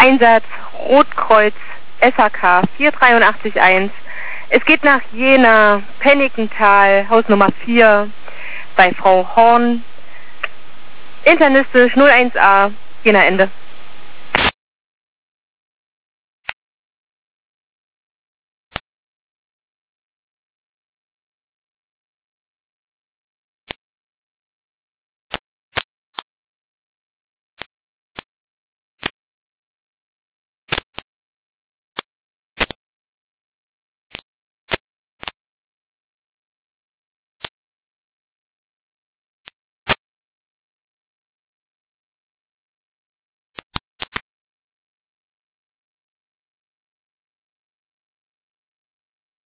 Einsatz Rotkreuz SHK 4881. Es geht nach Jena, Pennikenthal, Haus Nummer 4, bei Frau Horn. Internistisch 01a, Jena Ende.